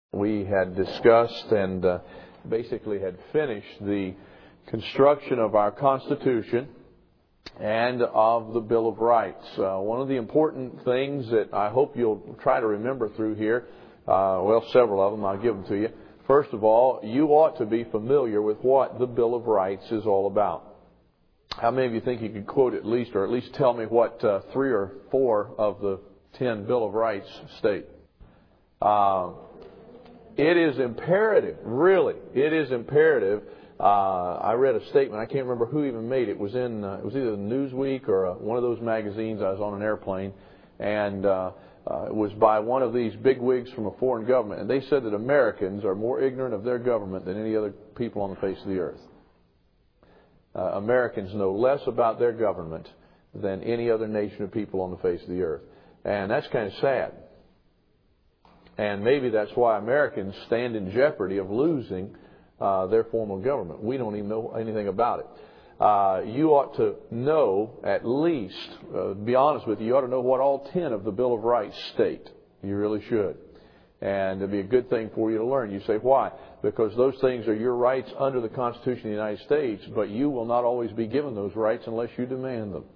We had discussed and basically had finished the construction of our Constitution and of the Bill of Rights. One of the important things that I hope you'll try to remember through here, several of them, I'll give them to you. First of all, you ought to be familiar with what the Bill of Rights is all about. How many of you think you could quote at least tell me what 3 or 4 of the 10 Bill of Rights state? It is imperative, really. It is imperative. I read a statement. I can't remember who even made it. It was in. It was either Newsweek or one of those magazines. I was on an airplane, and it was by one of these bigwigs from a foreign government. And they said that Americans are more ignorant of their government than any other people on the face of the earth. Americans know less about their government than any other nation of people on the face of the earth, and that's kind of sad. And maybe that's why Americans stand in jeopardy of losing their form of government. We don't even know anything about it. You ought to know at least, to be honest with you, you ought to know what all 10 of the Bill of Rights state. You really should. And it'd be a good thing for you to learn. You say, why? Because those things are your rights under the Constitution of the United States, but you will not always be given those rights unless you demand them.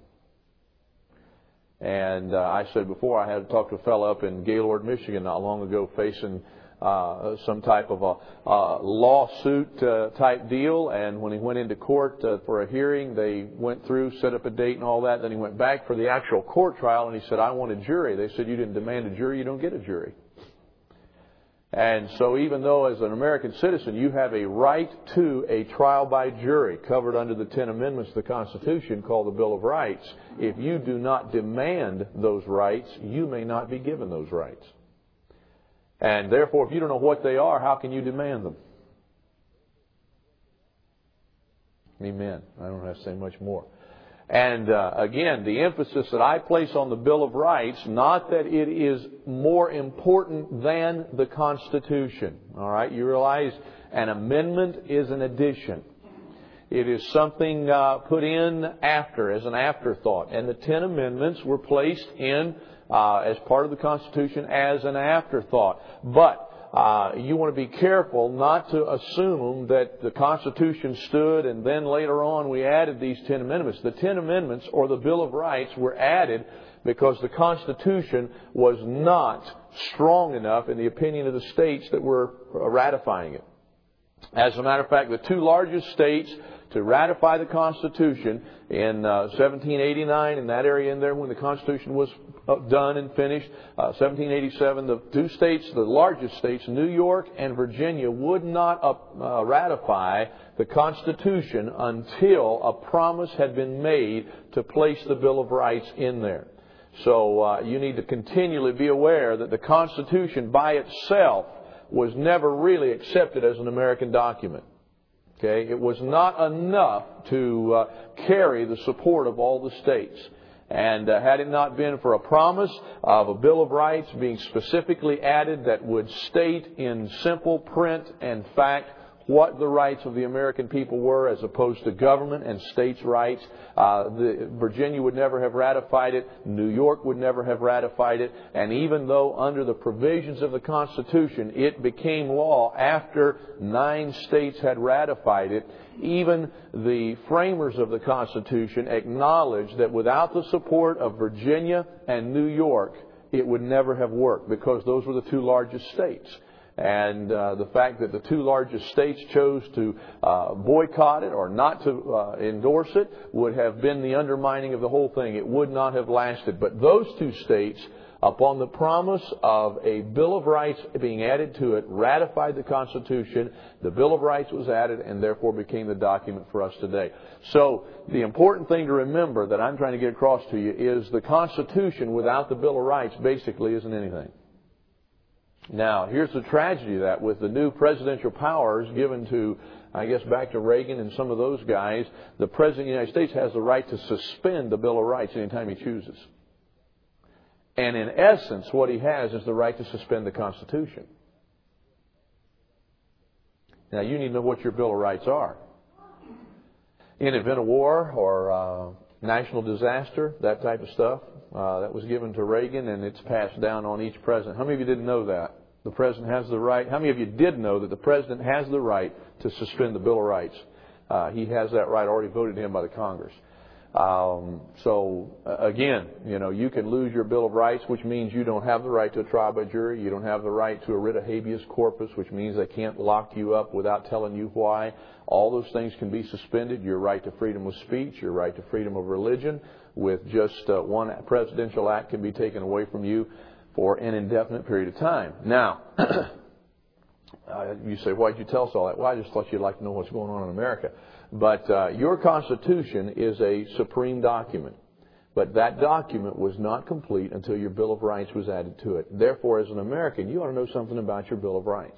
And I said before, I had to talk to a fellow up in Gaylord, Michigan not long ago facing some type of a lawsuit type deal. And when he went into court for a hearing, they went through, set up a date and all that. Then he went back for the actual court trial and he said, I want a jury. They said, you didn't demand a jury, you don't get a jury. And so even though as an American citizen you have a right to a trial by jury covered under the 10 Amendments of the Constitution called the Bill of Rights, if you do not demand those rights, you may not be given those rights. And therefore, if you don't know what they are, how can you demand them? Amen. I don't have to say much more. And again, the emphasis that I place on the Bill of Rights, not that it is more important than the Constitution. All right, you realize an amendment is an addition. It is something put in after, as an afterthought. And the 10 amendments were placed in as part of the Constitution as an afterthought. But you want to be careful not to assume that the Constitution stood and then later on we added these 10 amendments. The 10 amendments or the Bill of Rights were added because the Constitution was not strong enough in the opinion of the states that were ratifying it. As a matter of fact, the 2 largest states to ratify the Constitution in 1789, in that area in there when the Constitution was done and finished, 1787, the 2 states, the largest states, New York and Virginia, would not ratify the Constitution until a promise had been made to place the Bill of Rights in there. So you need to continually be aware that the Constitution by itself was never really accepted as an American document. Okay, it was not enough to carry the support of all the states. And had it not been for a promise of a Bill of Rights being specifically added that would state in simple print and fact what the rights of the American people were as opposed to government and states' rights, Virginia would never have ratified it, New York would never have ratified it, and even though under the provisions of the Constitution it became law after 9 states had ratified it, even the framers of the Constitution acknowledged that without the support of Virginia and New York, it would never have worked because those were the 2 largest states. And the fact that the 2 largest states chose to boycott it or not to endorse it would have been the undermining of the whole thing. It would not have lasted. But those 2 states, upon the promise of a Bill of Rights being added to it, ratified the Constitution. The Bill of Rights was added and therefore became the document for us today. So the important thing to remember that I'm trying to get across to you is the Constitution without the Bill of Rights basically isn't anything. Now, here's the tragedy of that. With the new presidential powers given to, I guess, back to Reagan and some of those guys, the President of the United States has the right to suspend the Bill of Rights anytime he chooses. And in essence, what he has is the right to suspend the Constitution. Now, you need to know what your Bill of Rights are. In event of war or national disaster, that type of stuff, that was given to Reagan, and it's passed down on each president. How many of you didn't know that? The President has the right. How many of you did know that the President has the right to suspend the Bill of Rights? He has that right, already voted in by the Congress. Again, you can lose your Bill of Rights, which means you don't have the right to a trial by jury. You don't have the right to a writ of habeas corpus, which means they can't lock you up without telling you why. All those things can be suspended. Your right to freedom of speech, your right to freedom of religion, with just one presidential act can be taken away from you for an indefinite period of time. Now, you say, why did you tell us all that? Well, I just thought you'd like to know what's going on in America. But your Constitution is a supreme document. But that document was not complete until your Bill of Rights was added to it. Therefore, as an American, you ought to know something about your Bill of Rights.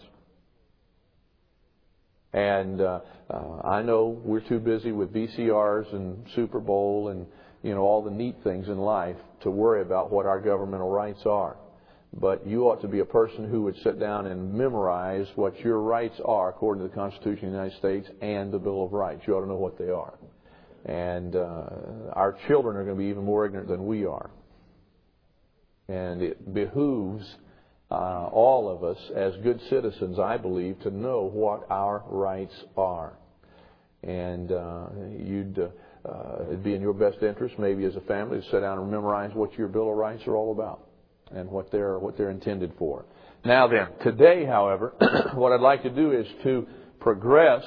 And I know we're too busy with VCRs and Super Bowl and all the neat things in life to worry about what our governmental rights are. But you ought to be a person who would sit down and memorize what your rights are according to the Constitution of the United States and the Bill of Rights. You ought to know what they are. And our children are going to be even more ignorant than we are. And it behooves all of us as good citizens, I believe, to know what our rights are. And it'd be in your best interest, maybe as a family, to sit down and memorize what your Bill of Rights are all about and what they're intended for. Now then, today, however, what I'd like to do is to progress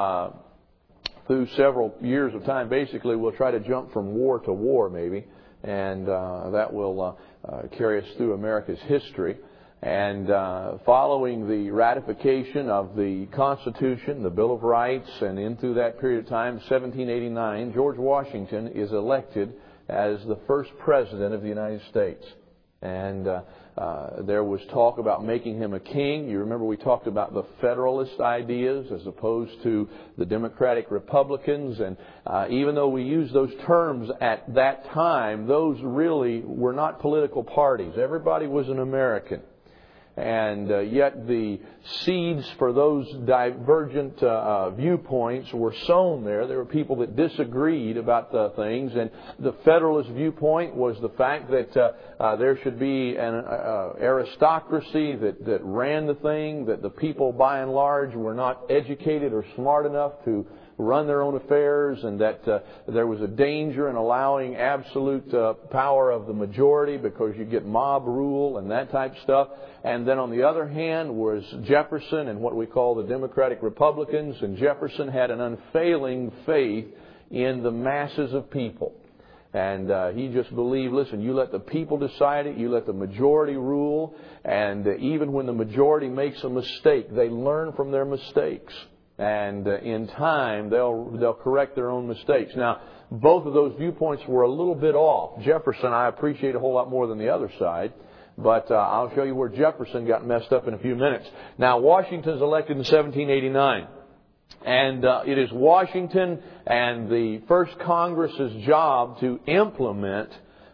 through several years of time. Basically, we'll try to jump from war to war, maybe, and that will carry us through America's history. And following the ratification of the Constitution, the Bill of Rights, and in through that period of time, 1789, George Washington is elected as the first president of the United States. And there was talk about making him a king. You remember we talked about the Federalist ideas as opposed to the Democratic Republicans. And even though we used those terms at that time, those really were not political parties. Everybody was an American. And yet the seeds for those divergent viewpoints were sown there. There were people that disagreed about the things. And the Federalist viewpoint was the fact that there should be an aristocracy that ran the thing, that the people by and large were not educated or smart enough to run their own affairs, and that there was a danger in allowing absolute power of the majority because you get mob rule and that type of stuff. And then on the other hand was Jefferson and what we call the Democratic Republicans, and Jefferson had an unfailing faith in the masses of people. And he just believed, listen, you let the people decide it, you let the majority rule, and even when the majority makes a mistake, they learn from their mistakes. And in time, they'll correct their own mistakes. Now, both of those viewpoints were a little bit off. Jefferson, I appreciate a whole lot more than the other side. But I'll show you where Jefferson got messed up in a few minutes. Now, Washington's elected in 1789. And it is Washington and the first Congress's job to implement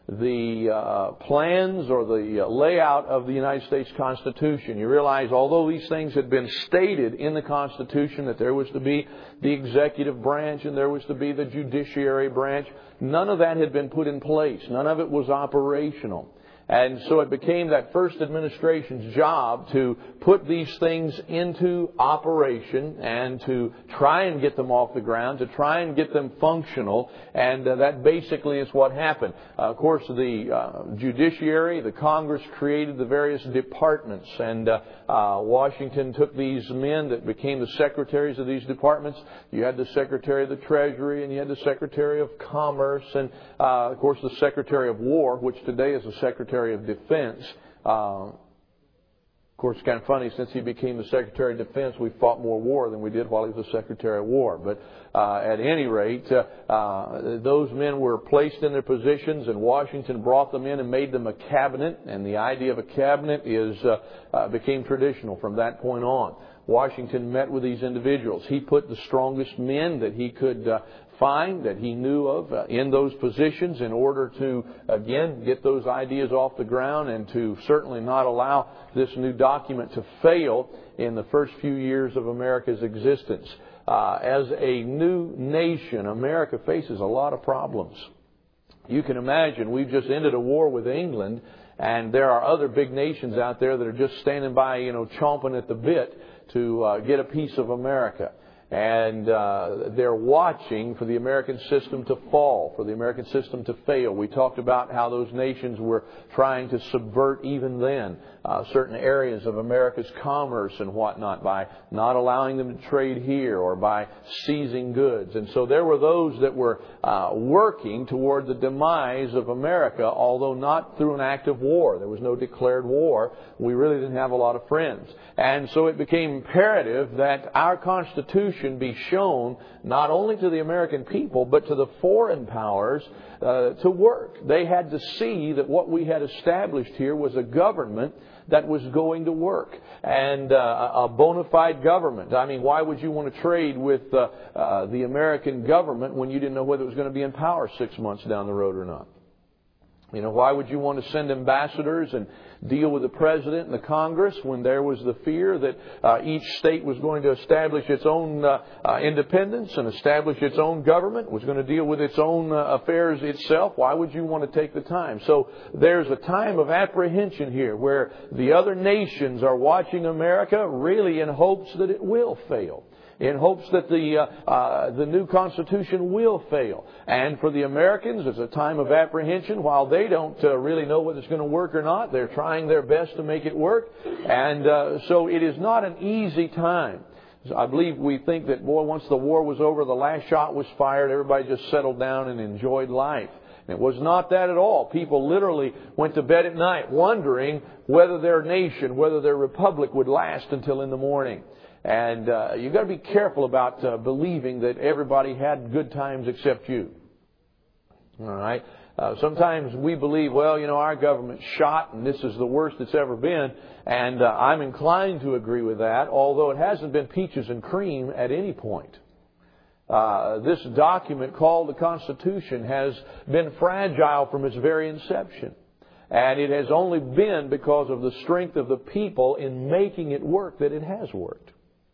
the plans or the layout of the United States Constitution. You realize, although these things had been stated in the Constitution, that there was to be the executive branch and there was to be the judiciary branch, none of that had been put in place. None of it was operational. And so it became that first administration's job to put these things into operation and to try and get them off the ground, to try and get them functional. And that basically is what happened. Of course, the judiciary, the Congress created the various departments. And Washington took these men that became the secretaries of these departments. You had the Secretary of the Treasury and you had the Secretary of Commerce and, of course, the Secretary of War, which today is the Secretary of Defense. Of course, it's kind of funny, since he became the Secretary of Defense, we fought more war than we did while he was the Secretary of War. But at any rate, those men were placed in their positions, and Washington brought them in and made them a cabinet. And the idea of a cabinet became traditional from that point on. Washington met with these individuals. He put the strongest men that he could find, that he knew of, in those positions in order to, again, get those ideas off the ground and to certainly not allow this new document to fail in the first few years of America's existence. As a new nation, America faces a lot of problems. You can imagine, we've just ended a war with England, And there are other big nations out there that are just standing by, chomping at the bit to get a piece of America. And they're watching for the American system to fall, for the American system to fail. We talked about how those nations were trying to subvert even then certain areas of America's commerce and whatnot by not allowing them to trade here or by seizing goods. And so there were those that were working toward the demise of America, although not through an act of war. There was no declared war. We really didn't have a lot of friends. And so it became imperative that our Constitution be shown not only to the American people but to the foreign powers to work. They had to see that what we had established here was a government that was going to work, and a bona fide government. I mean, why would you want to trade with the American government when you didn't know whether it was going to be in power 6 months down the road or not? Why would you want to send ambassadors and deal with the President and the Congress when there was the fear that each state was going to establish its own independence and establish its own government, was going to deal with its own affairs itself? Why would you want to take the time? So there's a time of apprehension here where the other nations are watching America really in hopes that it will fail, in hopes that the new Constitution will fail. And for the Americans, it's a time of apprehension. While they don't really know whether it's going to work or not, they're trying their best to make it work. And so it is not an easy time. I believe we think that, once the war was over, the last shot was fired, everybody just settled down and enjoyed life. It was not that at all. People literally went to bed at night wondering whether their nation, whether their republic would last until in the morning. And you've got to be careful about believing that everybody had good times except you. All right? Sometimes we believe, our government's shot and this is the worst it's ever been. And I'm inclined to agree with that, although it hasn't been peaches and cream at any point. This document called the Constitution has been fragile from its very inception. And it has only been because of the strength of the people in making it work that it has worked.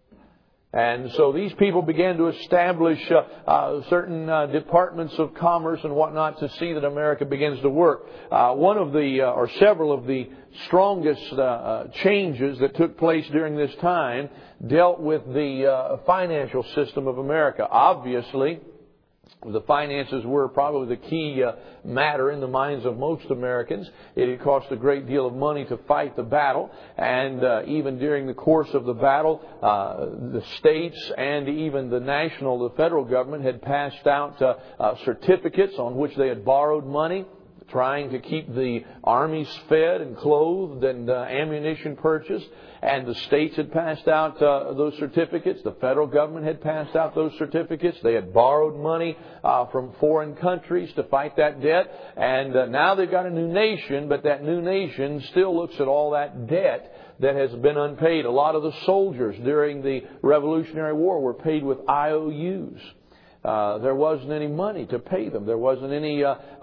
And so these people began to establish certain departments of commerce and whatnot to see that America begins to work. One of the, or several of the strongest changes that took place during this time dealt with the financial system of America. Obviously, the finances were probably the key matter in the minds of most Americans. It had cost a great deal of money to fight the battle, and even during the course of the battle, the states and even the federal government had passed out certificates on which they had borrowed money, trying to keep the armies fed and clothed and ammunition purchased. And the states had passed out those certificates. The federal government had passed out those certificates. They had borrowed money from foreign countries to fight that debt. And now they've got a new nation, but that new nation still looks at all that debt that has been unpaid. A lot of the soldiers during the Revolutionary War were paid with IOUs. There wasn't any money to pay them. There wasn't any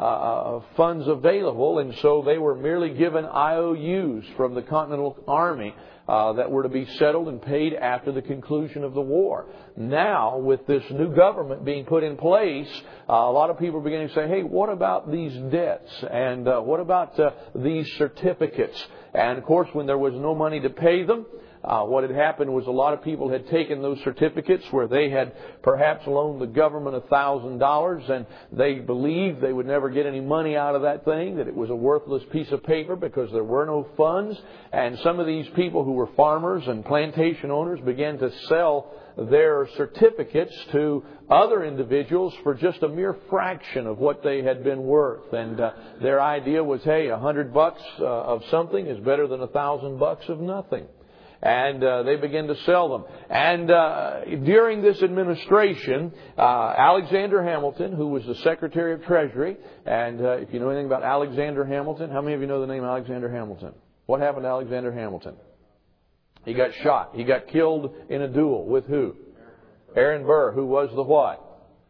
funds available, and so they were merely given IOUs from the Continental Army that were to be settled and paid after the conclusion of the war. Now, with this new government being put in place, a lot of people are beginning to say, hey, what about these debts? And what about these certificates? And, of course, when there was no money to pay them, what had happened was a lot of people had taken those certificates where they had perhaps loaned the government $1,000 and they believed they would never get any money out of that thing, that it was a worthless piece of paper because there were no funds. And some of these people who were farmers and plantation owners began to sell their certificates to other individuals for just a mere fraction of what they had been worth. And their idea was, hey, $100 of something is better than $1,000 of nothing. And they began to sell them. And during this administration, Alexander Hamilton, who was the Secretary of Treasury, and if you know anything about Alexander Hamilton, how many of you know the name Alexander Hamilton? What happened to Alexander Hamilton? He got shot. He got killed in a duel. With who? Aaron Burr, who was the what?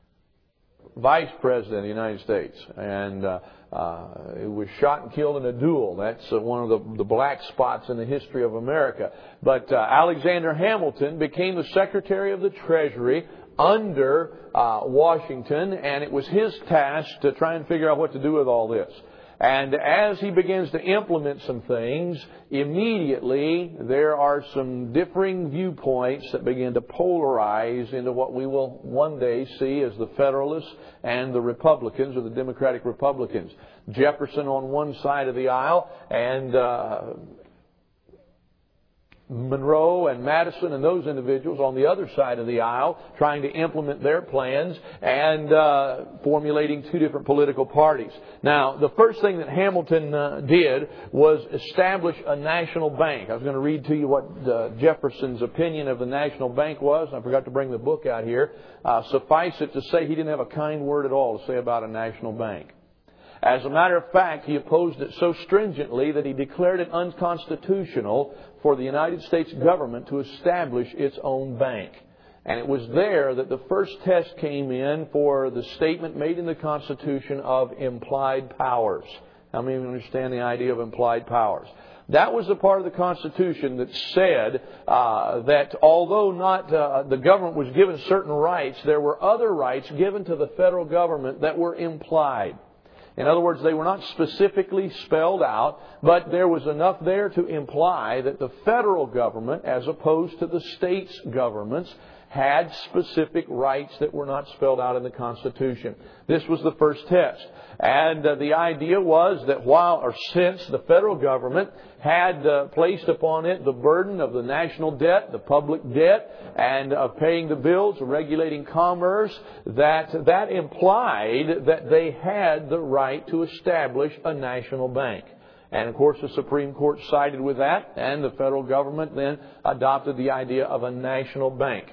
Vice President of the United States. And he was shot and killed in a duel. That's one of the black spots in the history of America. But Alexander Hamilton became the Secretary of the Treasury under Washington, and it was his task to try and figure out what to do with all this. And as he begins to implement some things, immediately there are some differing viewpoints that begin to polarize into what we will one day see as the Federalists and the Republicans, or the Democratic Republicans. Jefferson on one side of the aisle, and Monroe and Madison and those individuals on the other side of the aisle, trying to implement their plans and formulating two different political parties. Now, the first thing that Hamilton did was establish a national bank. I was going to read to you what Jefferson's opinion of the national bank was. I forgot to bring the book out here. Suffice it to say, he didn't have a kind word at all to say about a national bank. As a matter of fact, he opposed it so stringently that he declared it unconstitutional for the United States government to establish its own bank. And it was there that the first test came in for the statement made in the Constitution of implied powers. How many of you understand the idea of implied powers? That was the part of the Constitution that said that although not the government was given certain rights, there were other rights given to the federal government that were implied. In other words, they were not specifically spelled out, but there was enough there to imply that the federal government, as opposed to the states' governments, had specific rights that were not spelled out in the Constitution. This was the first test. And the idea was that since the federal government had placed upon it the burden of the national debt, the public debt, and of paying the bills, regulating commerce, that implied that they had the right to establish a national bank. And of course the Supreme Court sided with that, and the federal government then adopted the idea of a national bank.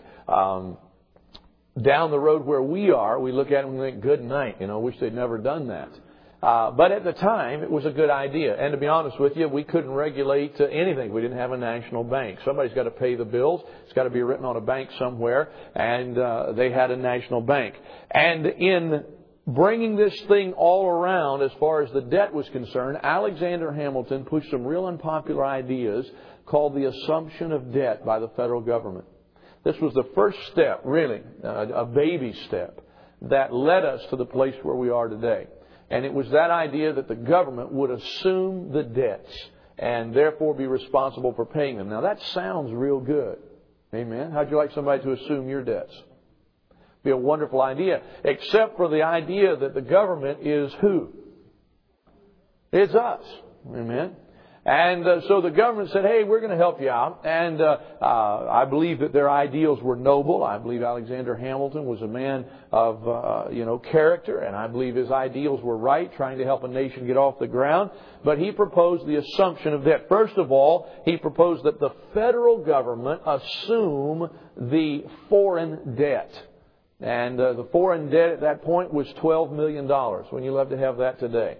Down the road where we are, we look at it and think, good night, wish they'd never done that. But at the time, it was a good idea. And to be honest with you, we couldn't regulate anything. We didn't have a national bank. Somebody's got to pay the bills. It's got to be written on a bank somewhere. And they had a national bank. And in bringing this thing all around as far as the debt was concerned, Alexander Hamilton pushed some real unpopular ideas called the assumption of debt by the federal government. This was the first step, really, a baby step, that led us to the place where we are today. And it was that idea that the government would assume the debts and therefore be responsible for paying them. Now, that sounds real good. Amen? How'd you like somebody to assume your debts? Be a wonderful idea, except for the idea that the government is who? It's us. Amen? And so the government said, hey, we're going to help you out. And I believe that their ideals were noble. I believe Alexander Hamilton was a man of, character. And I believe his ideals were right, trying to help a nation get off the ground. But he proposed the assumption of debt. First of all, he proposed that the federal government assume the foreign debt. And the foreign debt at that point was $12 million. Wouldn't you love to have that today?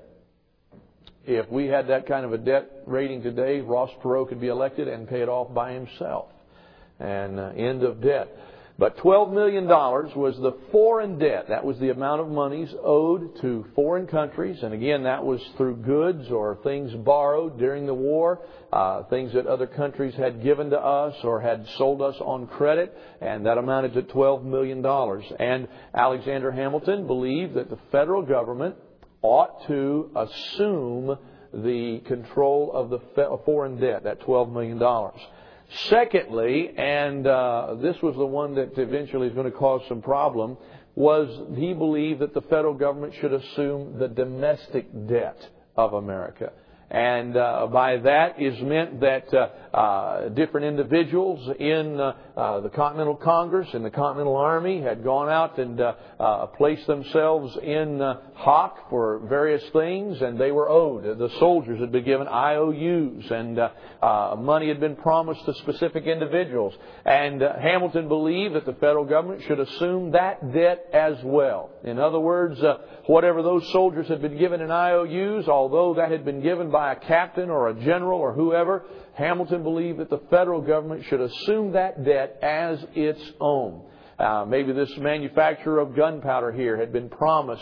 If we had that kind of a debt rating today, Ross Perot could be elected and pay it off by himself. And end of debt. But $12 million was the foreign debt. That was the amount of monies owed to foreign countries. And again, that was through goods or things borrowed during the war, things that other countries had given to us or had sold us on credit. And that amounted to $12 million. And Alexander Hamilton believed that the federal government ought to assume the control of the foreign debt, that $12 million. Secondly, and this was the one that eventually is going to cause some problem, was he believed that the federal government should assume the domestic debt of America. And by that is meant that different individuals in the Continental Congress and the Continental Army had gone out and placed themselves in hock for various things, and they were owed. The soldiers had been given IOUs, and money had been promised to specific individuals. And Hamilton believed that the federal government should assume that debt as well. In other words, whatever those soldiers had been given in IOUs, although that had been given by a captain or a general or whoever, Hamilton believed that the federal government should assume that debt as its own. Maybe this manufacturer of gunpowder here had been promised,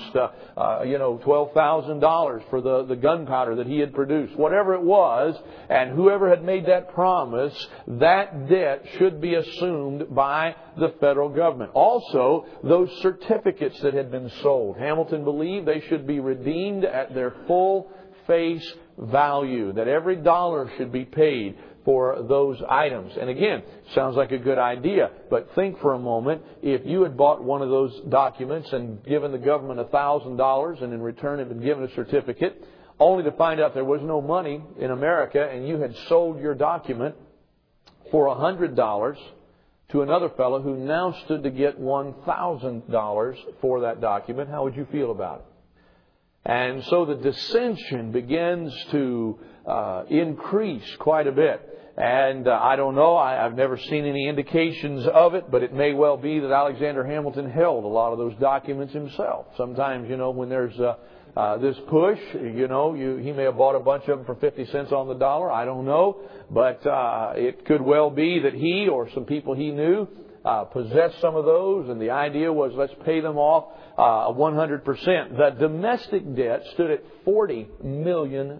$12,000 for the gunpowder that he had produced. Whatever it was, and whoever had made that promise, that debt should be assumed by the federal government. Also, those certificates that had been sold, Hamilton believed they should be redeemed at their full face value, that every dollar should be paid for those items. And again, sounds like a good idea, but think for a moment, if you had bought one of those documents and given the government $1,000 and in return had been given a certificate, only to find out there was no money in America and you had sold your document for $100 to another fellow who now stood to get $1,000 for that document, how would you feel about it? And so the dissension begins to increase quite a bit. And I don't know, I've never seen any indications of it, but it may well be that Alexander Hamilton held a lot of those documents himself. Sometimes, when there's this push, he may have bought a bunch of them for 50 cents on the dollar. I don't know. But it could well be that he or some people he knew possessed some of those, and the idea was let's pay them off 100%. The domestic debt stood at $40 million.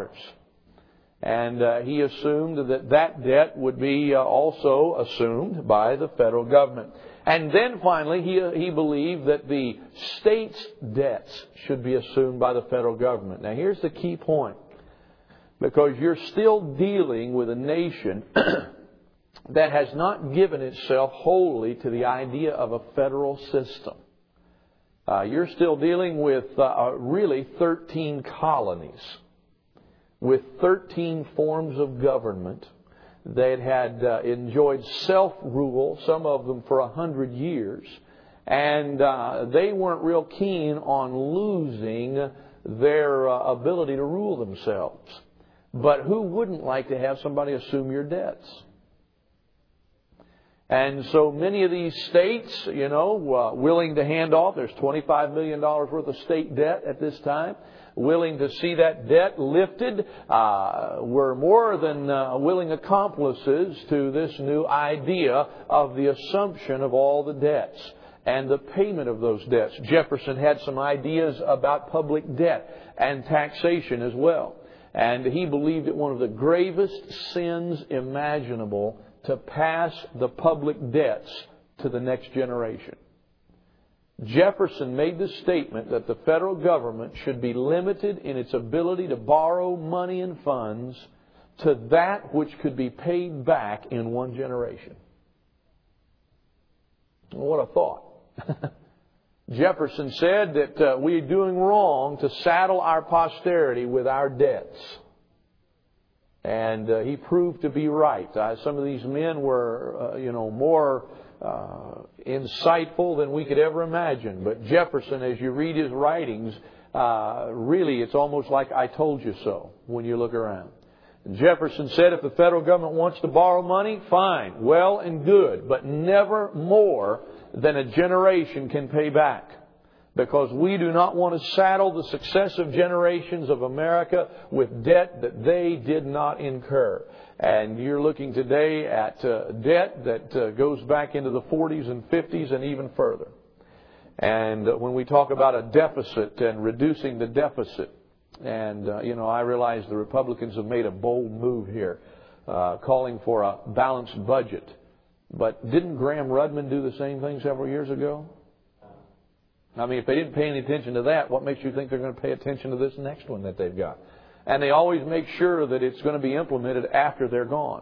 And he assumed that debt would be also assumed by the federal government. And then finally, he believed that the state's debts should be assumed by the federal government. Now here's the key point. Because you're still dealing with a nation that has not given itself wholly to the idea of a federal system. You're still dealing with really 13 colonies with 13 forms of government that had enjoyed self-rule, some of them for 100 years, and they weren't real keen on losing their ability to rule themselves. But who wouldn't like to have somebody assume your debts? And so many of these states, willing to hand off, there's $25 million worth of state debt at this time, willing to see that debt lifted, were more than willing accomplices to this new idea of the assumption of all the debts and the payment of those debts. Jefferson had some ideas about public debt and taxation as well. And he believed it one of the gravest sins imaginable to pass the public debts to the next generation. Jefferson made the statement that the federal government should be limited in its ability to borrow money and funds to that which could be paid back in one generation. What a thought. Jefferson said that we are doing wrong to saddle our posterity with our debts. And he proved to be right. Some of these men were, more insightful than we could ever imagine. But Jefferson, as you read his writings, really it's almost like I told you so when you look around. Jefferson said if the federal government wants to borrow money, fine, well and good, but never more than a generation can pay back. Because we do not want to saddle the successive generations of America with debt that they did not incur. And you're looking today at debt that goes back into the 40s and 50s and even further. And when we talk about a deficit and reducing the deficit, and, I realize the Republicans have made a bold move here, calling for a balanced budget. But didn't Graham Rudman do the same thing several years ago? I mean, if they didn't pay any attention to that, what makes you think they're going to pay attention to this next one that they've got? And they always make sure that it's going to be implemented after they're gone.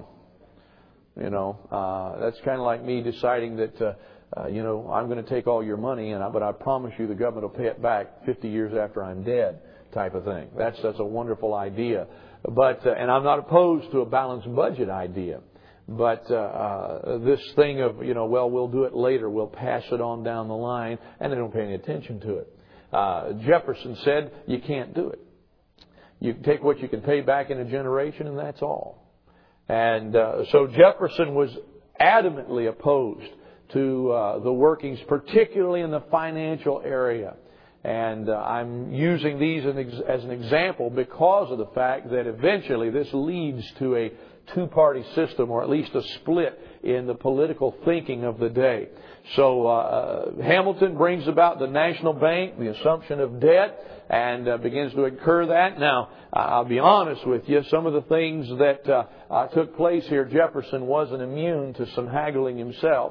That's kind of like me deciding that, I'm going to take all your money, but I promise you the government will pay it back 50 years after I'm dead, type of thing. That's a wonderful idea. But and I'm not opposed to a balanced budget idea. But this thing of, we'll do it later, we'll pass it on down the line, and they don't pay any attention to it. Jefferson said, you can't do it. You take what you can pay back in a generation, and that's all. And so Jefferson was adamantly opposed to the workings, particularly in the financial area. And I'm using these as an example because of the fact that eventually this leads to a two-party system, or at least a split in the political thinking of the day. So Hamilton brings about the national bank, the assumption of debt, and begins to incur that. Now, I'll be honest with you, some of the things that took place here, Jefferson wasn't immune to some haggling himself.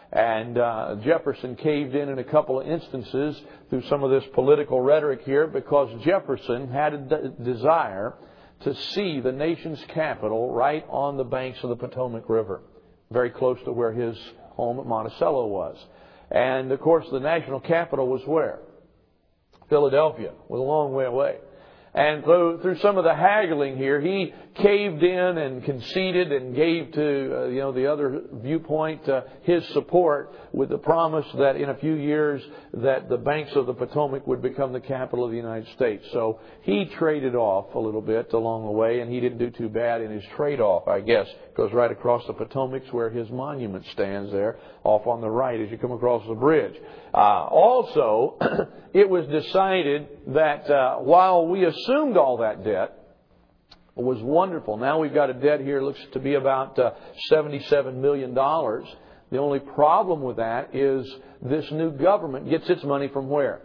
And Jefferson caved in a couple of instances through some of this political rhetoric here, because Jefferson had a desire to see the nation's capital right on the banks of the Potomac River, very close to where his home at Monticello was. And, of course, the national capital was where? Philadelphia, was a long way away. And through some of the haggling here, he caved in and conceded and gave to the other viewpoint his support, with the promise that in a few years that the banks of the Potomac would become the capital of the United States. So he traded off a little bit along the way, and he didn't do too bad in his trade-off, I guess. Goes right across the Potomac where his monument stands there, off on the right as you come across the bridge. Also, it was decided that while we assumed all that debt, it was wonderful. Now we've got a debt here, looks to be about $77 million. The only problem with that is this new government gets its money from where?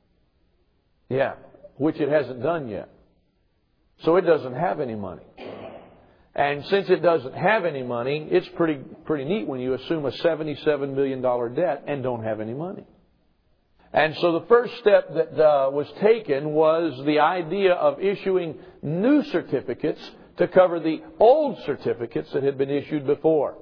Yeah, which it hasn't done yet. So it doesn't have any money. And since it doesn't have any money, it's pretty neat when you assume a $77 million debt and don't have any money. And so the first step that was taken was the idea of issuing new certificates to cover the old certificates that had been issued before.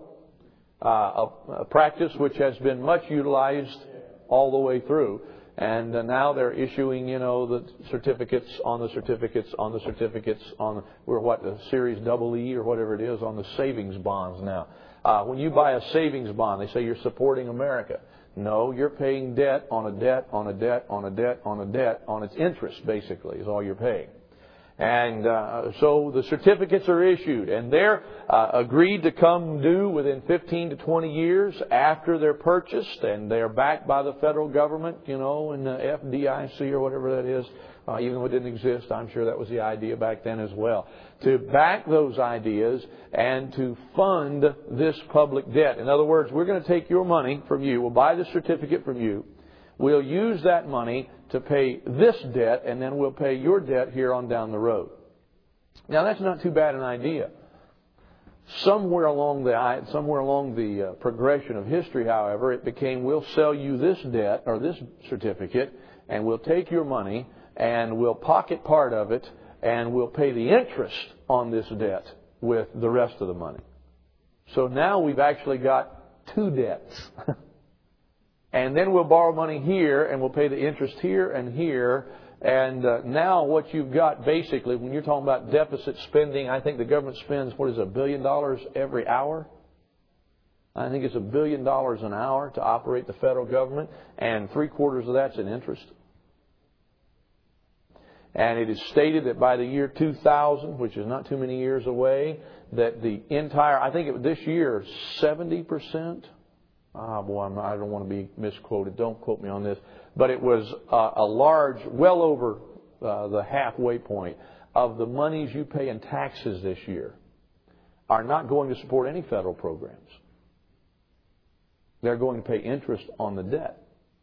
A practice which has been much utilized all the way through. And now they're issuing, the certificates on the certificates on the certificates on the Series EE or whatever it is on the savings bonds now. When you buy a savings bond, they say you're supporting America. No, you're paying debt on a debt on a debt on a debt on a debt on its interest, basically, is all you're paying. And so the certificates are issued, and they're agreed to come due within 15 to 20 years after they're purchased, and they're backed by the federal government, and the FDIC or whatever that is. Even though it didn't exist, I'm sure that was the idea back then as well. To back those ideas and to fund this public debt. In other words, we're going to take your money from you. We'll buy the certificate from you. We'll use that money to pay this debt, and then we'll pay your debt here on down the road. Now, that's not too bad an idea. Somewhere along the progression of history, however, it became, we'll sell you this debt or this certificate, and we'll take your money and we'll pocket part of it, and we'll pay the interest on this debt with the rest of the money. So now we've actually got two debts. And then we'll borrow money here, and we'll pay the interest here and here. And now what you've got, basically, when you're talking about deficit spending, I think the government spends, $1 billion every hour? I think it's $1 billion an hour to operate the federal government, and 3/4 of that's in interest. And it is stated that by the year 2000, which is not too many years away, that the entire, I think this year, 70%. I don't want to be misquoted. Don't quote me on this. But it was a large, well over the halfway point of the monies you pay in taxes this year are not going to support any federal programs. They're going to pay interest on the debt.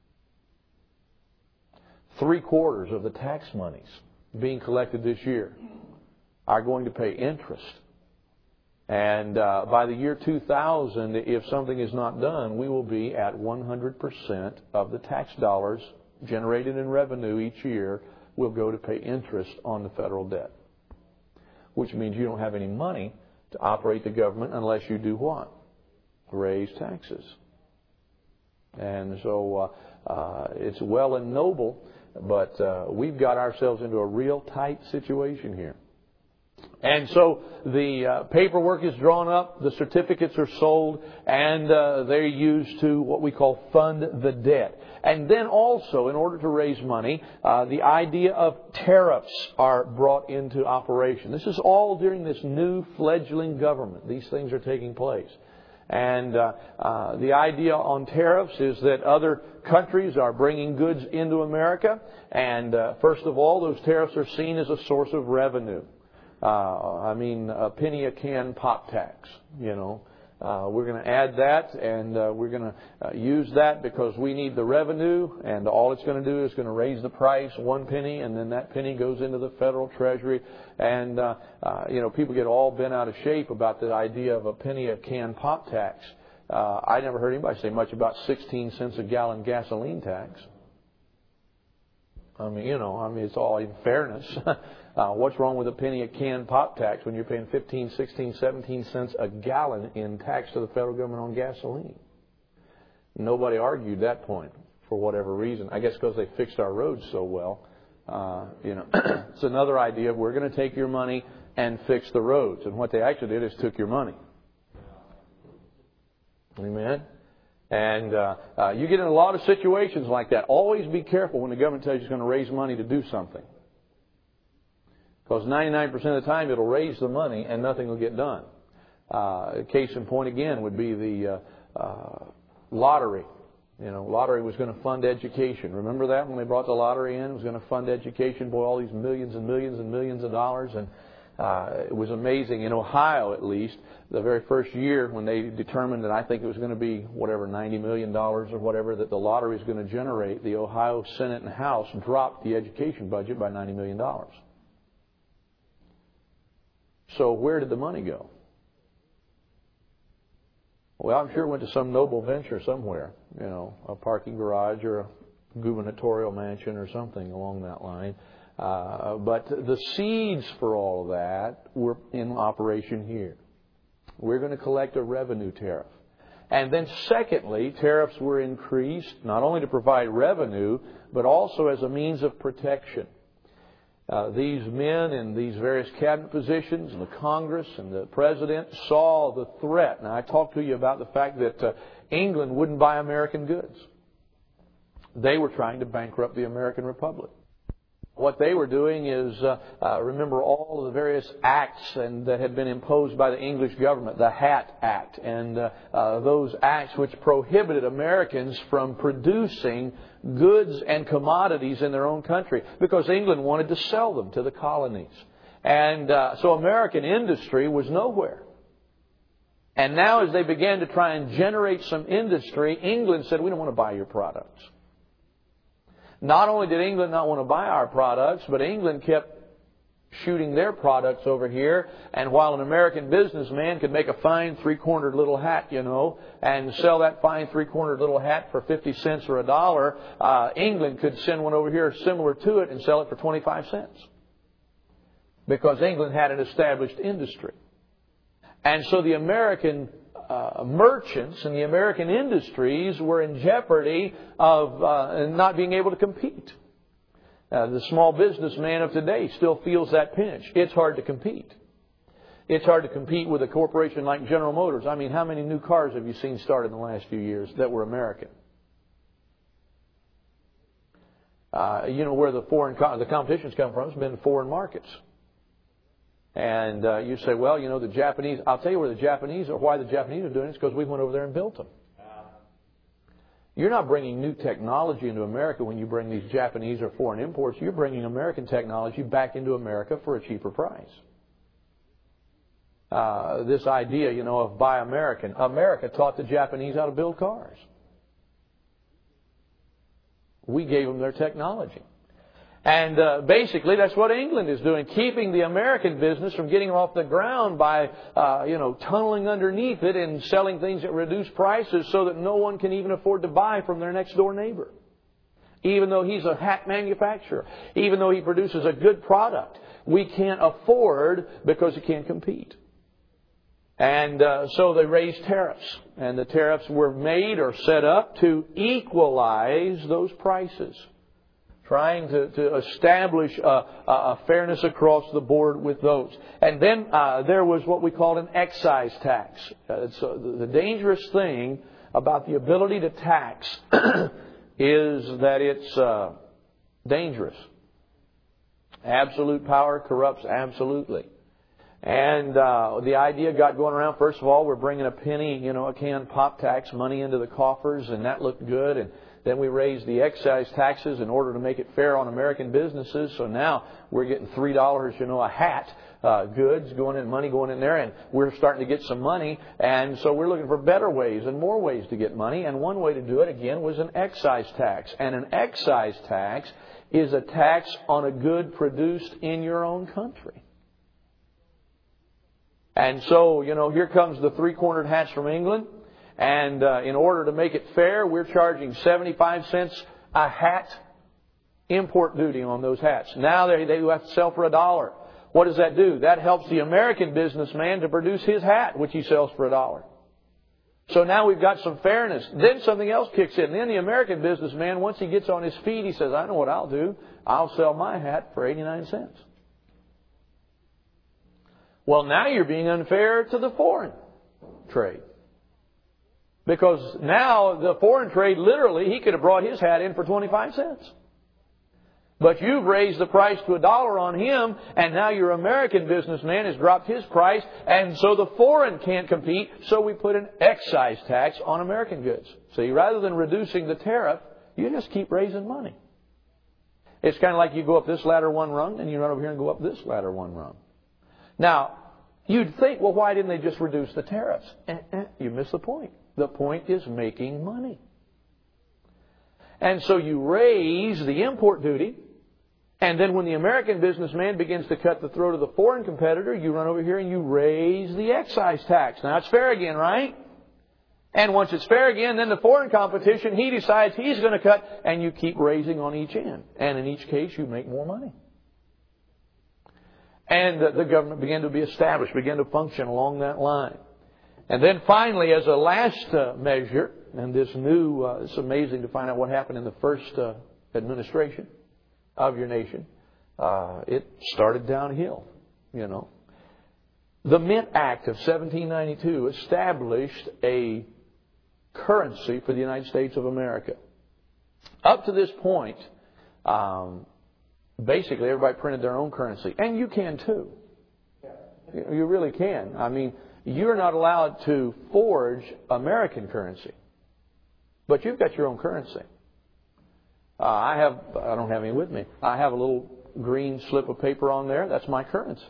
3/4 of the tax monies being collected this year are going to pay interest. And by the year 2000, if something is not done, we will be at 100% of the tax dollars generated in revenue each year will go to pay interest on the federal debt. Which means you don't have any money to operate the government unless you do what? Raise taxes. And so it's well and noble, but we've got ourselves into a real tight situation here. And so the paperwork is drawn up, the certificates are sold, and they're used to what we call fund the debt. And then also, in order to raise money, the idea of tariffs are brought into operation. This is all during this new fledgling government. These things are taking place. And the idea on tariffs is that other countries are bringing goods into America. And first of all, those tariffs are seen as a source of revenue. A penny a can pop tax, We're going to add that, and we're going to use that because we need the revenue, and all it's going to do is going to raise the price 1 penny, and then that penny goes into the federal treasury. And, people get all bent out of shape about the idea of a penny a can pop tax. I never heard anybody say much about 16 cents a gallon gasoline tax. I mean, it's all in fairness. What's wrong with a penny a can pop tax when you're paying 15, 16, 17 cents a gallon in tax to the federal government on gasoline? Nobody argued that point for whatever reason. I guess because they fixed our roads so well. It's another idea of we're going to take your money and fix the roads. And what they actually did is took your money. Amen? And you get in a lot of situations like that. Always be careful when the government tells you it's going to raise money to do something. Because 99% of the time it'll raise the money and nothing will get done. Case in point again would be the lottery. Lottery was going to fund education. Remember that when they brought the lottery in? It was going to fund education. Boy, all these millions and millions and millions of dollars. And it was amazing. In Ohio, at least, the very first year when they determined that I think it was going to be $90 million or whatever that the lottery is going to generate, the Ohio Senate and House dropped the education budget by $90 million. So where did the money go? Well, I'm sure it went to some noble venture somewhere, a parking garage or a gubernatorial mansion or something along that line. But the seeds for all of that were in operation here. We're going to collect a revenue tariff. And then secondly, tariffs were increased not only to provide revenue, but also as a means of protection. These men in these various cabinet positions, and the Congress and the President saw the threat. Now, I talked to you about the fact that England wouldn't buy American goods. They were trying to bankrupt the American Republic. What they were doing is, remember all of the various acts that had been imposed by the English government, the Hat Act, and those acts which prohibited Americans from producing goods and commodities in their own country because England wanted to sell them to the colonies. And so American industry was nowhere. And now as they began to try and generate some industry, England said, we don't want to buy your products. Not only did England not want to buy our products, but England kept shooting their products over here. And while an American businessman could make a fine three-cornered little hat, and sell that fine three-cornered little hat for 50 cents or $1, England could send one over here similar to it and sell it for 25 cents. Because England had an established industry. And so the American merchants and the American industries were in jeopardy of not being able to compete. The small businessman of today still feels that pinch. It's hard to compete. It's hard to compete with a corporation like General Motors. I mean, how many new cars have you seen started in the last few years that were American? Where the competition's come from. It's been foreign markets. And you say, well, the Japanese, I'll tell you why the Japanese are doing it. It's because we went over there and built them. You're not bringing new technology into America when you bring these Japanese or foreign imports. You're bringing American technology back into America for a cheaper price. This idea, of buy American. America taught the Japanese how to build cars. We gave them their technology. And basically, that's what England is doing, keeping the American business from getting off the ground by, tunneling underneath it and selling things at reduced prices so that no one can even afford to buy from their next door neighbor. Even though he's a hat manufacturer, even though he produces a good product, we can't afford because he can't compete. And so they raised tariffs, and the tariffs were made or set up to equalize those prices. Trying to establish a fairness across the board with those. And then there was what we called an excise tax. The dangerous thing about the ability to tax is that it's dangerous. Absolute power corrupts absolutely. And the idea got going around, first of all, we're bringing a penny, a can pop tax money into the coffers, and that looked good. And then we raised the excise taxes in order to make it fair on American businesses. So now we're getting $3, a hat, goods going in, money going in there, and we're starting to get some money. And so we're looking for better ways and more ways to get money. And one way to do it, again, was an excise tax. And an excise tax is a tax on a good produced in your own country. And so, here comes the three-cornered hats from England. And in order to make it fair, we're charging 75 cents a hat import duty on those hats. Now they have to sell for $1. What does that do? That helps the American businessman to produce his hat, which he sells for $1. So now we've got some fairness. Then something else kicks in. Then the American businessman, once he gets on his feet, he says, I know what I'll do. I'll sell my hat for 89 cents. Well, now you're being unfair to the foreign trade. Because now the foreign trade, literally, he could have brought his hat in for 25 cents. But you've raised the price to $1 on him, and now your American businessman has dropped his price, and so the foreign can't compete, so we put an excise tax on American goods. See, rather than reducing the tariff, you just keep raising money. It's kind of like you go up this ladder one rung, and you run over here and go up this ladder one rung. Now, you'd think, well, why didn't they just reduce the tariffs? You miss the point. The point is making money. And so you raise the import duty, and then when the American businessman begins to cut the throat of the foreign competitor, you run over here and you raise the excise tax. Now it's fair again, right? And once it's fair again, then the foreign competition, he decides he's going to cut, and you keep raising on each end. And in each case, you make more money. And the government began to be established, began to function along that line. And then finally, as a last measure, and this new, it's amazing to find out what happened in the first administration of your nation. It started downhill, you know. The Mint Act of 1792 established a currency for the United States of America. Up to this point, basically everybody printed their own currency. And you can too. You really can. I mean, you're not allowed to forge American currency. But you've got your own currency. I don't have any with me. I have a little green slip of paper on there. That's my currency.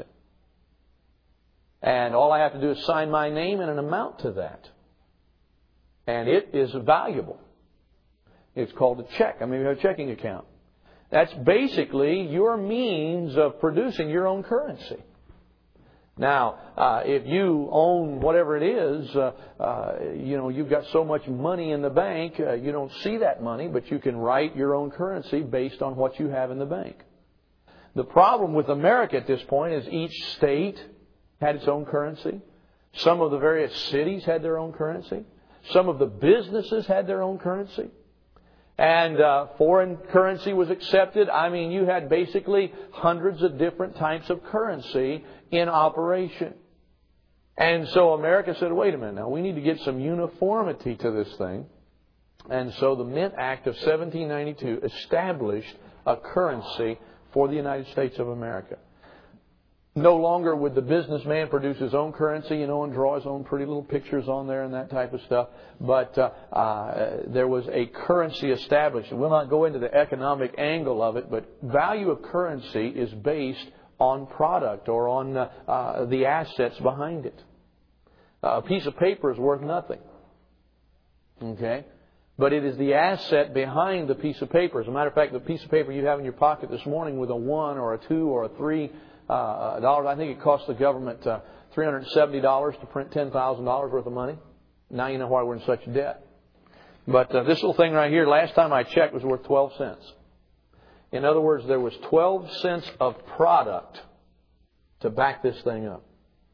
And all I have to do is sign my name and an amount to that. And it is valuable. It's called a check. I mean, you have a checking account. That's basically your means of producing your own currency. Now, if you own whatever it is, you've got so much money in the bank, you don't see that money, but you can write your own currency based on what you have in the bank. The problem with America at this point is each state had its own currency. Some of the various cities had their own currency. Some of the businesses had their own currency. And foreign currency was accepted. I mean, you had basically hundreds of different types of currency in operation. And so America said, wait a minute now, we need to get some uniformity to this thing. And so the Mint Act of 1792 established a currency for the United States of America. No longer would the businessman produce his own currency, and draw his own pretty little pictures on there and that type of stuff. But there was a currency established. We'll not go into the economic angle of it, but value of currency is based on product or on the assets behind it. A piece of paper is worth nothing. Okay? But it is the asset behind the piece of paper. As a matter of fact, the piece of paper you have in your pocket this morning with a 1 or a 2 or a 3 dollars, I think it cost the government $370 to print $10,000 worth of money. Now you know why we're in such debt. But this little thing right here, last time I checked, was worth 12 cents. In other words, there was 12 cents of product to back this thing up.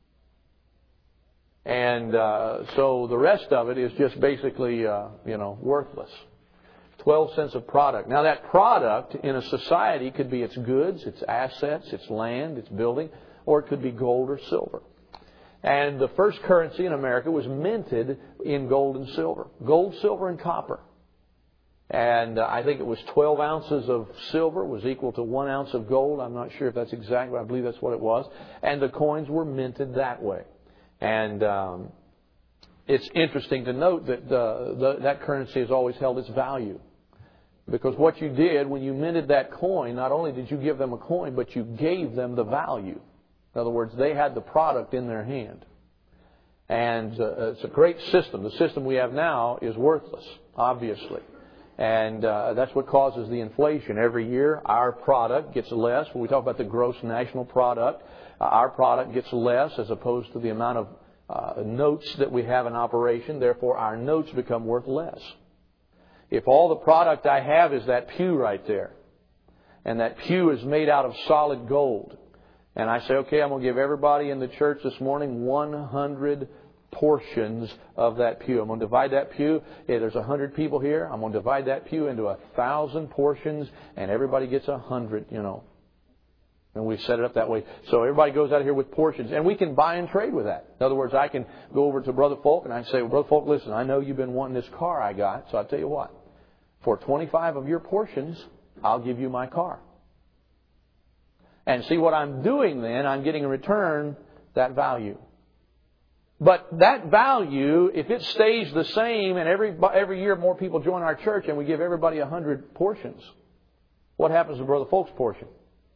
And so the rest of it is just basically, worthless. 12 cents of product. Now that product in a society could be its goods, its assets, its land, its building, or it could be gold or silver. And the first currency in America was minted in gold and silver. Gold, silver, and copper. And I think it was 12 ounces of silver was equal to 1 ounce of gold. I'm not sure if that's exact, but I believe that's what it was. And the coins were minted that way. And it's interesting to note that that currency has always held its value. Because what you did when you minted that coin, not only did you give them a coin, but you gave them the value. In other words, they had the product in their hand. And it's a great system. The system we have now is worthless, obviously. And that's what causes the inflation. Every year, our product gets less. When we talk about the gross national product, our product gets less as opposed to the amount of notes that we have in operation. Therefore, our notes become worth less. If all the product I have is that pew right there, and that pew is made out of solid gold, and I say, okay, I'm going to give everybody in the church this morning 100 portions of that pew. I'm going to divide that pew. If there's 100 people here, I'm going to divide that pew into 1,000 portions, and everybody gets 100, And we set it up that way. So everybody goes out of here with portions. And we can buy and trade with that. In other words, I can go over to Brother Folk and I say, well, Brother Folk, listen, I know you've been wanting this car I got. So I'll tell you what. For 25 of your portions, I'll give you my car. And see what I'm doing then, I'm getting in return that value. But that value, if it stays the same and every year more people join our church and we give everybody 100 portions, what happens to Brother Folk's portion?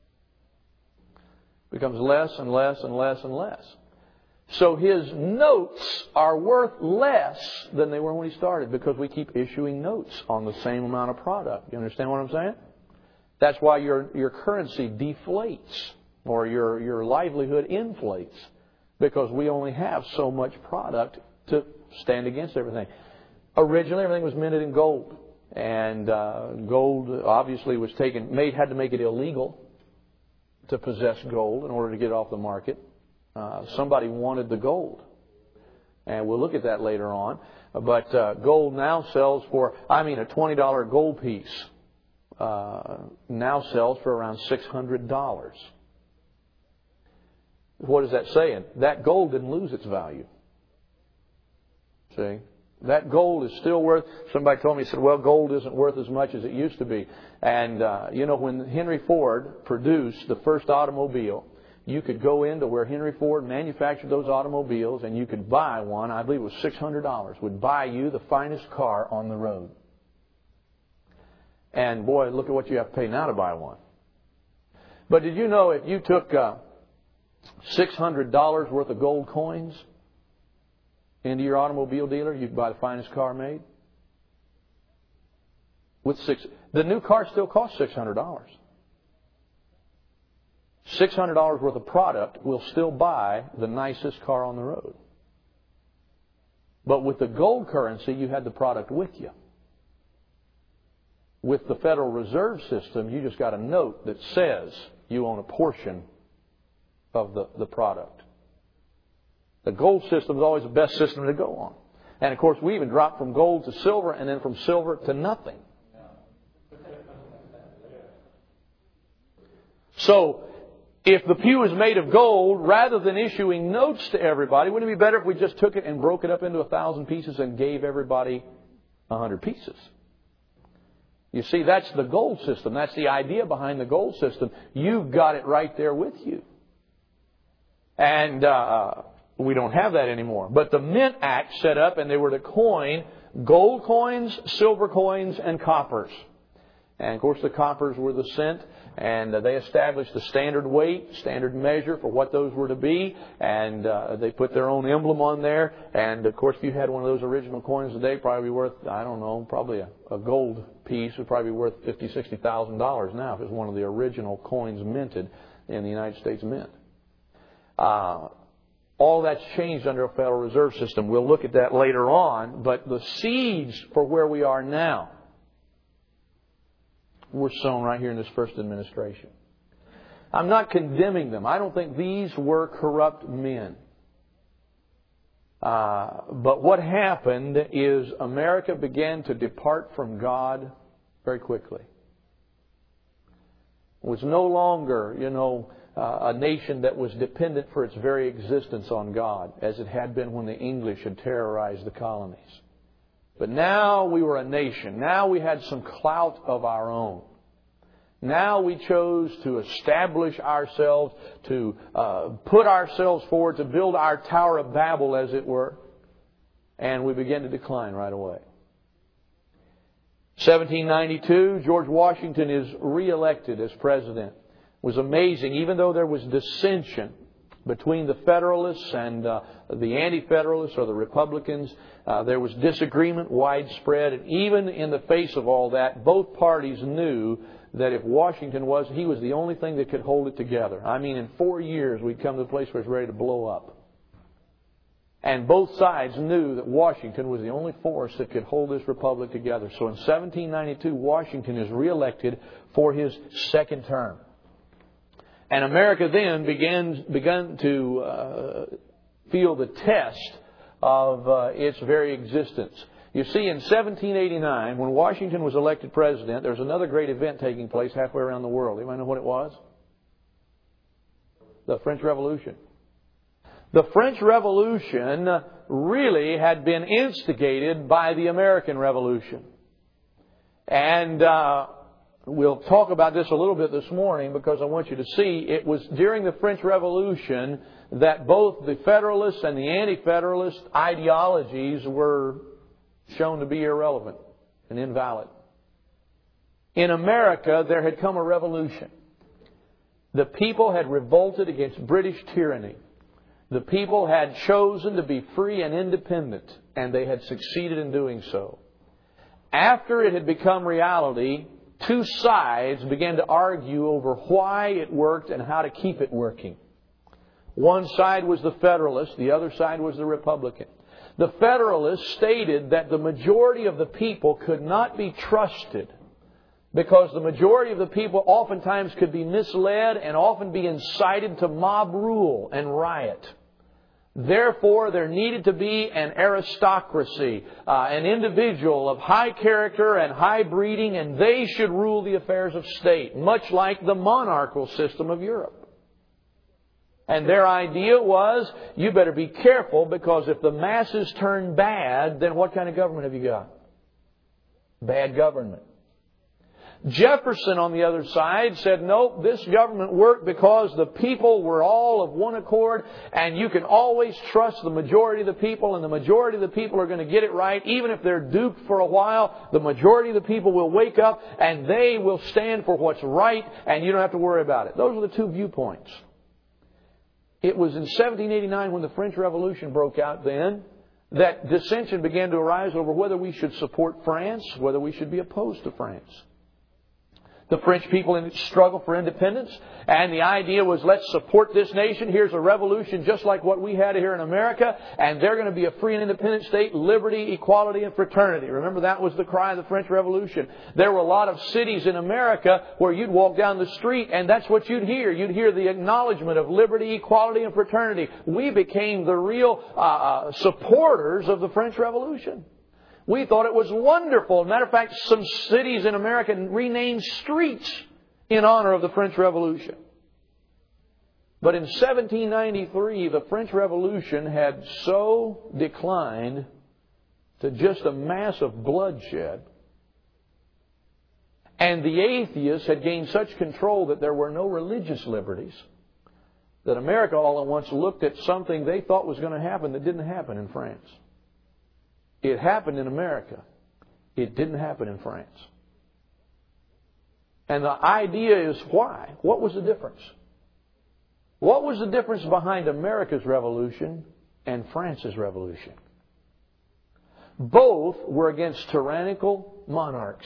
Becomes less and less and less and less. So his notes are worth less than they were when he started because we keep issuing notes on the same amount of product. You understand what I'm saying? That's why your currency deflates or your livelihood inflates because we only have so much product to stand against everything. Originally, everything was minted in gold. And gold obviously was had to make it illegal to possess gold in order to get it off the market. Somebody wanted the gold. And we'll look at that later on. But gold now sells for, a $20 gold piece now sells for around $600. What is that saying? That gold didn't lose its value. See? That gold is still worth, somebody told me, said, well, gold isn't worth as much as it used to be. And, when Henry Ford produced the first automobile, you could go into where Henry Ford manufactured those automobiles and you could buy one, I believe it was $600, would buy you the finest car on the road. And boy, look at what you have to pay now to buy one. But did you know if you took $600 worth of gold coins into your automobile dealer, you could buy the finest car made? The new car still costs $600. $600 worth of product will still buy the nicest car on the road. But with the gold currency, you had the product with you. With the Federal Reserve System, you just got a note that says you own a portion of the product. The gold system is always the best system to go on. And of course, we even dropped from gold to silver and then from silver to nothing. So, if the pew is made of gold, rather than issuing notes to everybody, wouldn't it be better if we just took it and broke it up into 1,000 pieces and gave everybody 100 pieces? You see, that's the gold system. That's the idea behind the gold system. You've got it right there with you. And we don't have that anymore. But the Mint Act set up, and they were to coin gold coins, silver coins, and coppers. And, of course, the coppers were the cent, and they established the standard weight, standard measure for what those were to be, and they put their own emblem on there. And, of course, if you had one of those original coins today, probably worth, probably a gold piece would probably be worth $50,000, $60,000 now if it was one of the original coins minted in the United States Mint. All that's changed under a Federal Reserve System. We'll look at that later on, but the seeds for where we are now were sown right here in this first administration. I'm not condemning them. I don't think these were corrupt men. But what happened is America began to depart from God very quickly. It was no longer, a nation that was dependent for its very existence on God, as it had been when the English had terrorized the colonies. But now we were a nation. Now we had some clout of our own. Now we chose to establish ourselves, to put ourselves forward, to build our Tower of Babel, as it were. And we began to decline right away. 1792, George Washington is reelected as president. It was amazing. Even though there was dissension between the Federalists and the Anti-Federalists or the Republicans, there was disagreement widespread. And even in the face of all that, both parties knew that if Washington he was the only thing that could hold it together. In 4 years, we'd come to the place where it's ready to blow up. And both sides knew that Washington was the only force that could hold this republic together. So in 1792, Washington is reelected for his second term. And America then began to feel the test of its very existence. You see, in 1789, when Washington was elected president, there was another great event taking place halfway around the world. Anybody know what it was? The French Revolution. The French Revolution really had been instigated by the American Revolution. And we'll talk about this a little bit this morning because I want you to see it was during the French Revolution that both the Federalist and the Anti-Federalist ideologies were shown to be irrelevant and invalid. In America, there had come a revolution. The people had revolted against British tyranny. The people had chosen to be free and independent, and they had succeeded in doing so. After it had become reality, two sides began to argue over why it worked and how to keep it working. One side was the Federalist, the other side was the Republican. The Federalists stated that the majority of the people could not be trusted because the majority of the people oftentimes could be misled and often be incited to mob rule and riot. Therefore, there needed to be an aristocracy, an individual of high character and high breeding, and they should rule the affairs of state, much like the monarchical system of Europe. And their idea was, you better be careful because if the masses turn bad, then what kind of government have you got? Bad government. Jefferson, on the other side, said, nope, this government worked because the people were all of one accord, and you can always trust the majority of the people, and the majority of the people are going to get it right. Even if they're duped for a while, the majority of the people will wake up, and they will stand for what's right, and you don't have to worry about it. Those are the two viewpoints. It was in 1789 when the French Revolution broke out then that dissension began to arise over whether we should support France, whether we should be opposed to France. The French people struggled for independence, and the idea was, let's support this nation. Here's a revolution just like what we had here in America, and they're going to be a free and independent state, liberty, equality, and fraternity. Remember, that was the cry of the French Revolution. There were a lot of cities in America where you'd walk down the street, and that's what you'd hear. You'd hear the acknowledgement of liberty, equality, and fraternity. We became the real supporters of the French Revolution. We thought it was wonderful. As a matter of fact, some cities in America renamed streets in honor of the French Revolution. But in 1793, the French Revolution had so declined to just a mass of bloodshed, and the atheists had gained such control that there were no religious liberties, that America all at once looked at something they thought was going to happen that didn't happen in France. It happened in America. It didn't happen in France. And the idea is why? What was the difference? What was the difference behind America's revolution and France's revolution? Both were against tyrannical monarchs.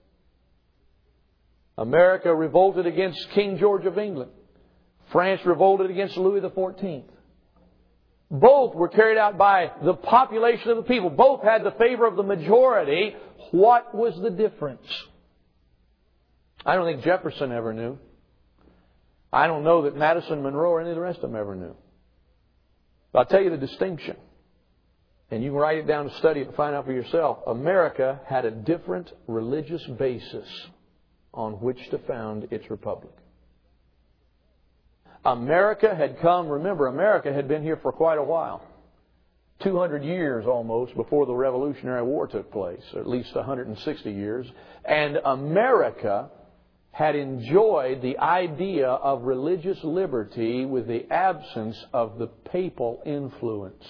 America revolted against King George of England. France revolted against Louis XIV. Both were carried out by the population of the people. Both had the favor of the majority. What was the difference? I don't think Jefferson ever knew. I don't know that Madison, Monroe, or any of the rest of them ever knew. But I'll tell you the distinction. And you can write it down and study it and find out for yourself. America had a different religious basis on which to found its republic. America had come, remember, America had been here for quite a while. 200 years almost before the Revolutionary War took place, or at least 160 years. And America had enjoyed the idea of religious liberty with the absence of the papal influence.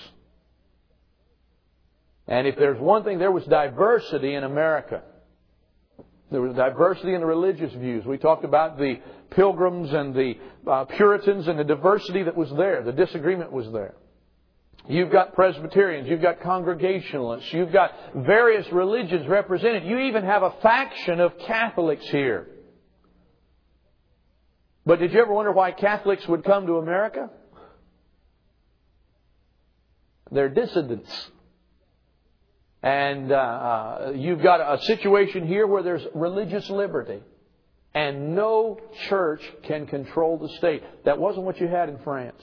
And if there's one thing, there was diversity in America. There was diversity in the religious views. We talked about the Pilgrims and the Puritans and the diversity that was there. The disagreement was there. You've got Presbyterians. You've got Congregationalists. You've got various religions represented. You even have a faction of Catholics here. But did you ever wonder why Catholics would come to America? They're dissidents. And you've got a situation here where there's religious liberty. And no church can control the state. That wasn't what you had in France.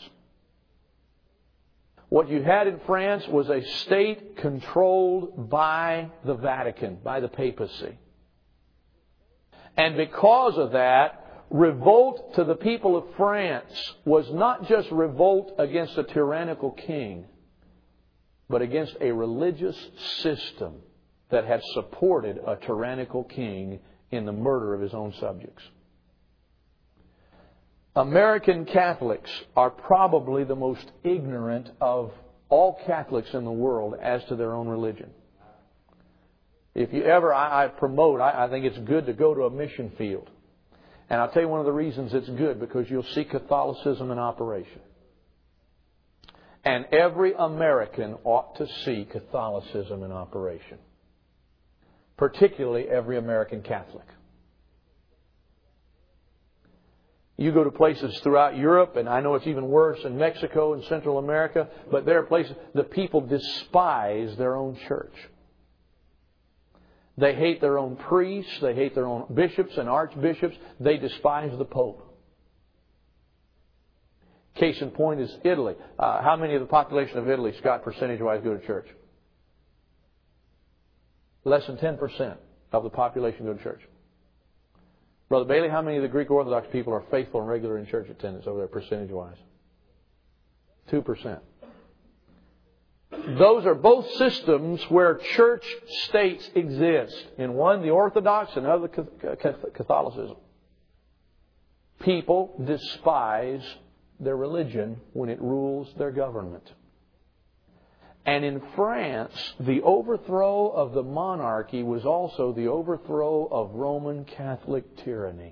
What you had in France was a state controlled by the Vatican, by the papacy. And because of that, revolt to the people of France was not just revolt against a tyrannical king, but against a religious system that had supported a tyrannical king in the murder of his own subjects. American Catholics are probably the most ignorant of all Catholics in the world as to their own religion. If you ever, I think it's good to go to a mission field. And I'll tell you one of the reasons it's good, because you'll see Catholicism in operation. And every American ought to see Catholicism in operation. Particularly every American Catholic. You go to places throughout Europe, and I know it's even worse in Mexico and Central America, but there are places the people despise their own church. They hate their own priests, they hate their own bishops and archbishops, they despise the Pope. Case in point is Italy. How many of the population of Italy, Scott, percentage-wise, go to church? Less than 10% of the population go to church. Brother Bailey, how many of the Greek Orthodox people are faithful and regular in church attendance over there, percentage-wise? 2%. Those are both systems where church states exist. In one, the Orthodox, and another, Catholicism. People despise their religion when it rules their government. And in France, the overthrow of the monarchy was also the overthrow of Roman Catholic tyranny.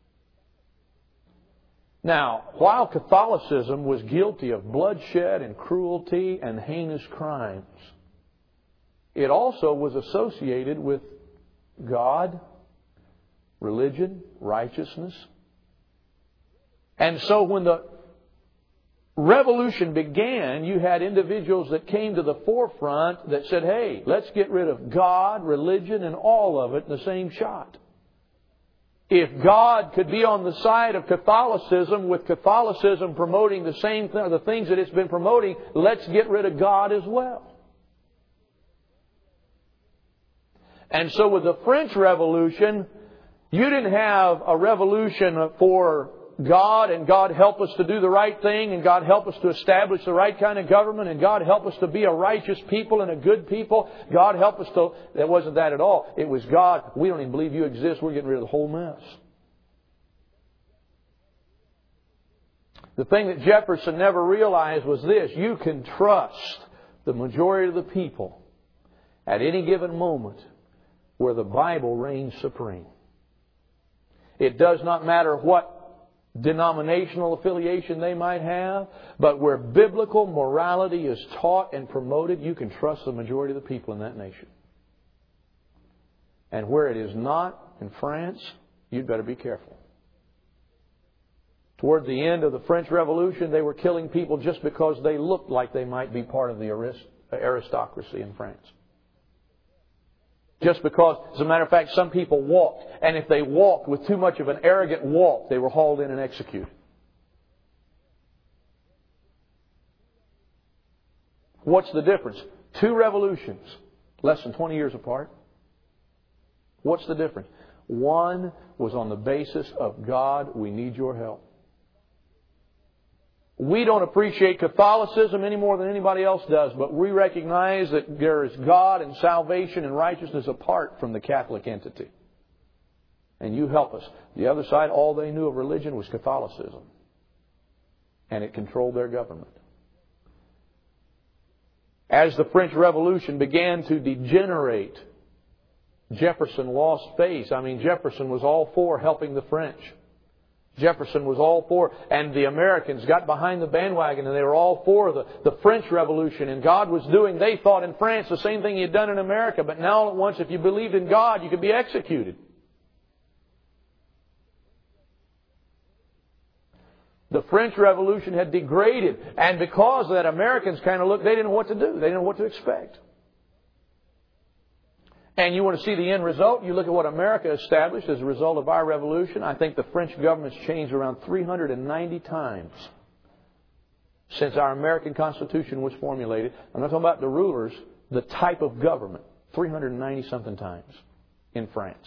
Now, while Catholicism was guilty of bloodshed and cruelty and heinous crimes, it also was associated with God, religion, righteousness. And so when the revolution began, you had individuals that came to the forefront that said, hey, let's get rid of God, religion, and all of it in the same shot. If God could be on the side of Catholicism, with Catholicism promoting the same the things that it's been promoting, let's get rid of God as well. And so with the French Revolution, you didn't have a revolution for God, and God help us to do the right thing, and God help us to establish the right kind of government, and God help us to be a righteous people and a good people. God help us to... That wasn't that at all. It was, God, we don't even believe you exist. We're getting rid of the whole mess. The thing that Jefferson never realized was this: you can trust the majority of the people at any given moment where the Bible reigns supreme. It does not matter what denominational affiliation they might have, but where biblical morality is taught and promoted, you can trust the majority of the people in that nation. And where it is not, in France, you'd better be careful. Toward the end of the French Revolution, they were killing people just because they looked like they might be part of the aristocracy in France. Just because, as a matter of fact, some people walked, and if they walked with too much of an arrogant walk, they were hauled in and executed. What's the difference? Two revolutions, less than 20 years apart. What's the difference? One was on the basis of God, we need your help. We don't appreciate Catholicism any more than anybody else does, but we recognize that there is God and salvation and righteousness apart from the Catholic entity. And you help us. The other side, all they knew of religion was Catholicism. And it controlled their government. As the French Revolution began to degenerate, Jefferson lost face. Jefferson was all for helping the French. Jefferson was all for, and the Americans got behind the bandwagon, and they were all for the French Revolution. And God was doing, they thought in France, the same thing He had done in America. But now all at once, if you believed in God, you could be executed. The French Revolution had degraded. And because of that, Americans kind of looked, they didn't know what to do. They didn't know what to expect. And you want to see the end result? You look at what America established as a result of our revolution. I think the French government's changed around 390 times since our American Constitution was formulated. I'm not talking about the rulers, the type of government. 390-something times in France.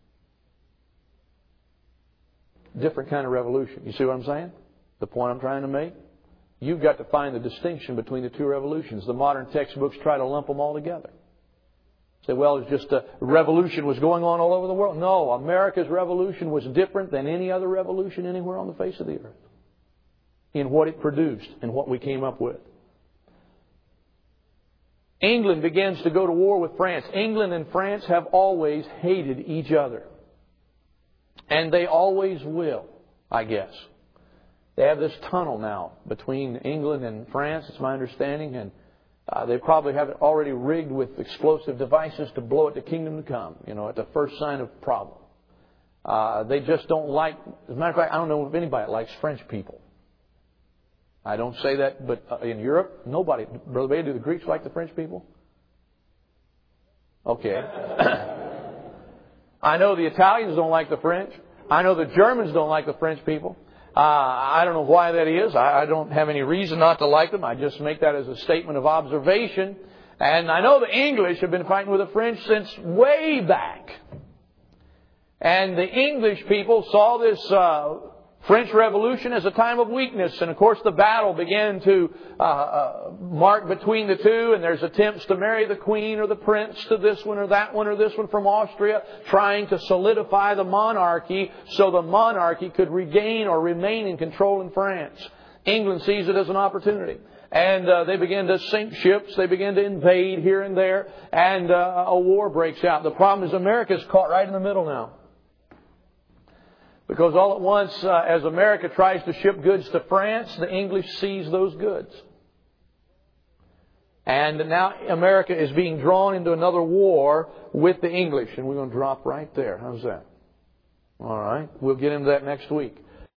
Different kind of revolution. You see what I'm saying? The point I'm trying to make? You've got to find the distinction between the two revolutions. The modern textbooks try to lump them all together. Say, well, it's just a revolution was going on all over the world. No, America's revolution was different than any other revolution anywhere on the face of the earth in what it produced and what we came up with. England begins to go to war with France. England and France have always hated each other. And they always will, I guess. They have this tunnel now between England and France, it's my understanding, and they probably have it already rigged with explosive devices to blow it to kingdom to come, at the first sign of problem. They just don't like, as a matter of fact, I don't know if anybody likes French people. I don't say that, but in Europe, nobody. Brother Bailey, do the Greeks like the French people? Okay. I know the Italians don't like the French. I know the Germans don't like the French people. I don't know why that is. I don't have any reason not to like them. I just make that as a statement of observation. And I know the English have been fighting with the French since way back. And the English people saw this French Revolution as a time of weakness. And of course the battle began to mark between the two. And there's attempts to marry the queen or the prince to this one or that one or this one from Austria, trying to solidify the monarchy so the monarchy could regain or remain in control in France. England sees it as an opportunity. And they begin to sink ships. They begin to invade here and there. And a war breaks out. The problem is America's caught right in the middle now. Because all at once, as America tries to ship goods to France, the English seize those goods. And now America is being drawn into another war with the English. And we're going to drop right there. How's that? All right. We'll get into that next week.